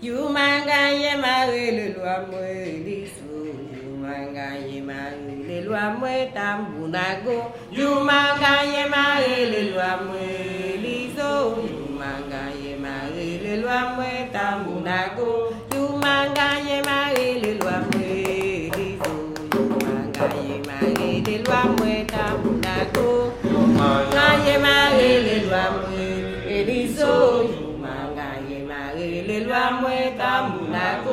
You manga ye mare le loi mwe liso. You manga ye mare le loi mwe tambunago. You manga ye mare le loi mwe liso. You manga ye mare le loi mwe tambunago. You manga ye mare le loi mwe liso. You manga ye mare le loi mwe tambunago. You manga ye mare le loi mwe liso. Le loi mwe tambunago.